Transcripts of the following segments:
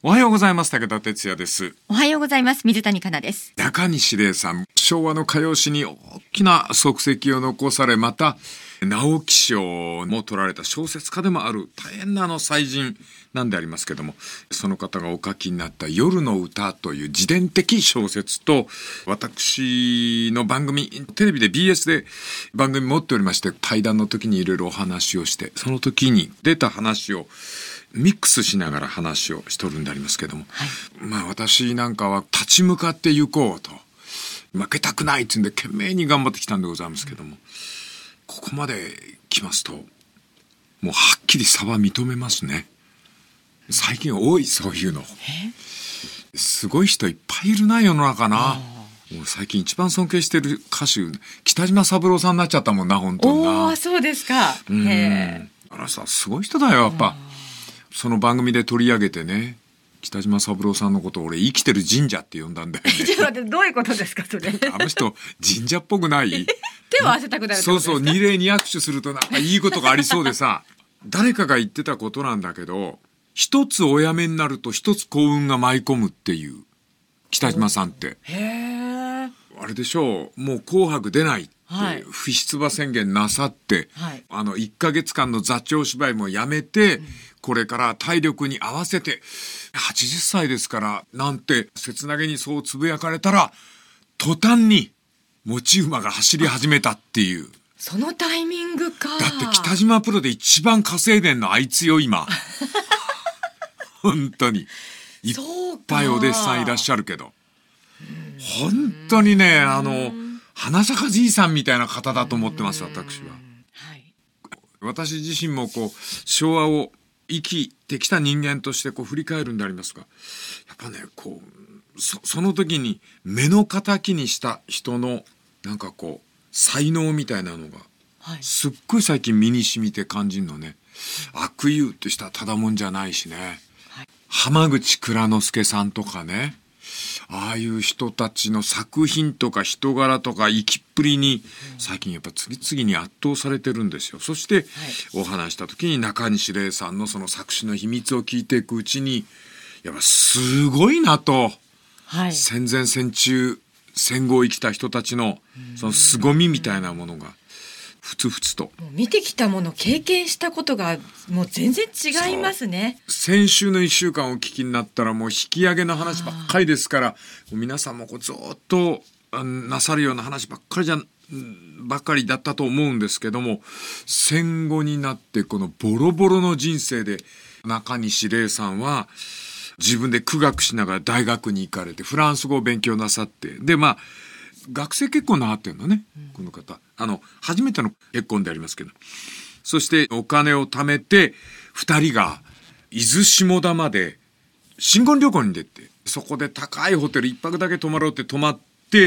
おはようございます。武田哲也です。 おはようございます。水谷香奈です。 中西礼さん、昭和の歌謡史に大きな足跡を残され、また直木賞も取られた小説家でもある大変な才人なんでありますけども、その方がお書きになった夜の歌という自伝的小説と、私の番組、テレビで BS で番組持っておりまして、対談の時にいろいろお話をして、その時に出た話をミックスしながら話をしとるんでありますけども、 はい、 私なんかは立ち向かって行こうと、負けたくないっていうんで懸命に頑張ってきたんでございますけども、ここまで来ますともうはっきり差は認めますね。最近多い、そういうの。すごい人いっぱいいるな、世の中な。もう最近一番尊敬してる歌手北島三郎さんになっちゃったもんな、本当にな。 おー、そうですか。 あの人はすごい人だよ、やっぱ。その番組で取り上げてね、北島三郎さんのことを俺生きてる神社って呼んだんだよね。 ちょっと待って、どういうことですかそれ。 あの人神社っぽくない？ 手を合わせたくなるってことですか？ そうそう、二礼二握手するとなんかいいことがありそうでさ誰かが言ってたことなんだけど、一つお辞めになると一つ幸運が舞い込むっていう、北島さんってあれでしょう、もう紅白出ないって不出馬宣言なさって、はい、1ヶ月間の座長芝居もやめて、これから体力に合わせて80歳ですからなんて切なげにそうつぶやかれたら、途端に持ち馬が走り始めたっていう。 そのタイミングか。 だって北島プロで一番稼いでんのあいつよ今本当にいっぱいお弟子さんいらっしゃるけど、本当にね、花坂じいさんみたいな方だと思ってます、私は。はい、私自身も昭和を生きてきた人間として振り返るんでありますが、やっぱね、その時に目の敵にした人のなんか才能みたいなのが、はい、すっごい最近身に染みて感じるのね。悪友ってしたらただもんじゃないしね、はい、浜口蔵之介さんとかね、ああいう人たちの作品とか人柄とか生きっぷりに最近やっぱ次々に圧倒されてるんですよ。そしてお話した時に中西礼さんのその作詞の秘密を聞いていくうちに、やっぱすごいなと、はい、戦前戦中戦後を生きた人たちのその凄みみたいなものがふつふつと、 もう見てきたもの、経験したことがもう全然違いますね。 先週の1週間お聞きになったらもう引き上げの話ばっかりですから、皆さんもずっとなさるような話ばっかりだったと思うんですけども、戦後になってこのボロボロの人生で中西礼さんは自分で苦学しながら大学に行かれてフランス語を勉強なさって、で学生結婚なさってんのね、この方。初めての結婚でありますけど。そしてお金を貯めて、二人が伊豆下田まで新婚旅行に出て、そこで高いホテル一泊だけ泊まろうって泊まって、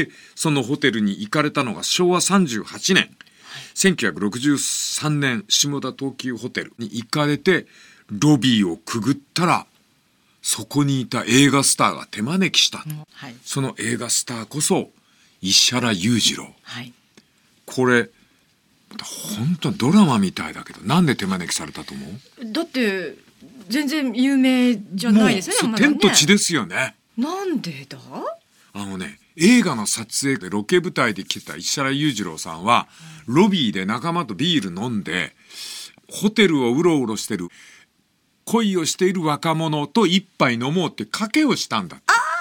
そのホテルに行かれたのが昭和38年。1963年、下田東急ホテルに行かれて、ロビーをくぐったら、そこにいた映画スターが手招きした。はい、その映画スターこそ、石原裕次郎、はい、これ本当ドラマみたいだけど、なんで手招きされたと思う？ だって全然有名じゃないですよね。 天と地ですよね。 なんでだ？ 映画の撮影でロケ舞台で来た石原裕次郎さんは、ロビーで仲間とビール飲んでホテルをうろうろしてる恋をしている若者と一杯飲もうって賭けをしたんだって。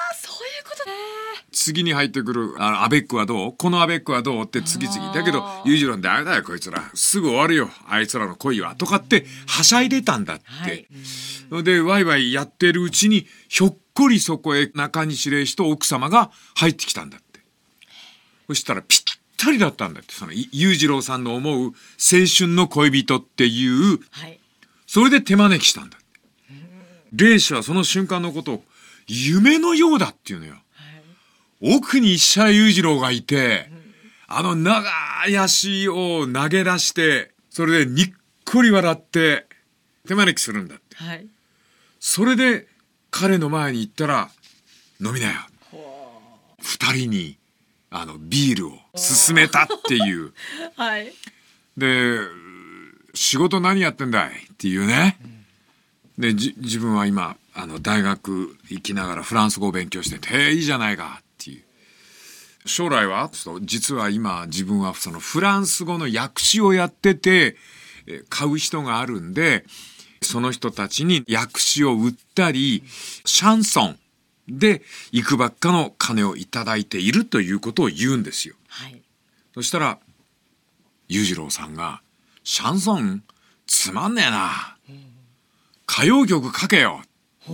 次に入ってくるアベックはどう？このアベックはどう？って次々。だけど裕次郎であれだよこいつら、すぐ終わるよあいつらの恋はとかってはしゃいでたんだって、はい、でワイワイやってるうちにひょっこりそこへ中西礼氏と奥様が入ってきたんだって。そしたらぴったりだったんだって。その裕次郎さんの思う青春の恋人っていう、はい、それで手招きしたんだって。礼氏はその瞬間のことを夢のようだっていうのよ。奥に石原裕次郎がいて、長い足を投げ出して、それでにっこり笑って手招きするんだって。はい、それで彼の前に行ったら、飲みなよ。二人にビールを勧めたっていう。はい、で、仕事何やってんだいっていうね。で、自分は今大学行きながらフランス語を勉強してて、いいじゃないかっていう。将来は実は今自分はそのフランス語の訳詞をやってて、買う人があるんで、その人たちに訳詞を売ったり、シャンソンでいくばっかの金をいただいているということを言うんですよ。 はい、 そしたら裕次郎さんが、シャンソンつまんねえな、歌謡曲書けよ、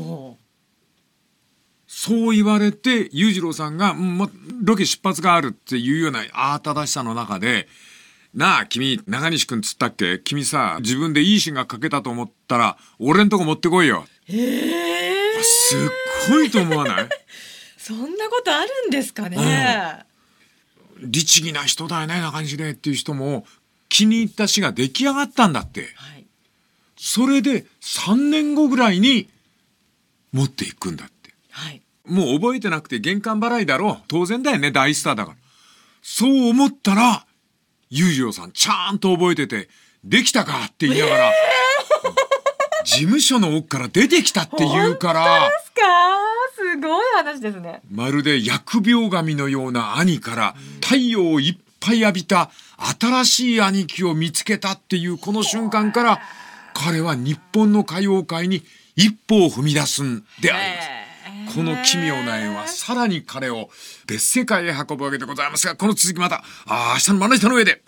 そう言われて、裕次郎さんが、ロケ出発があるっていうような慌ただしさの中で、なあ君、中西くんつったっけ、君さ、自分でいい詩が書けたと思ったら俺んとこ持ってこいよ。すっごいと思わない？ そんなことあるんですかね。 律儀な人だよね、中西でっていう人も気に入った詩が出来上がったんだって、はい、それで3年後ぐらいに持っていくんだって、はい、もう覚えてなくて玄関払いだろう、当然だよね、大スターだから。そう思ったら裕次郎さんちゃんと覚えてて、できたかって言いながら、事務所の奥から出てきたって言うから。 本当ですか？すごい話ですね。 まるで疫病神のような兄から太陽をいっぱい浴びた新しい兄貴を見つけたっていうこの瞬間から、彼は日本の歌謡界に一歩を踏み出すんであります。この奇妙な縁はさらに彼を別世界へ運ぶわけでございますが、この続きまた明日のまな板の上で。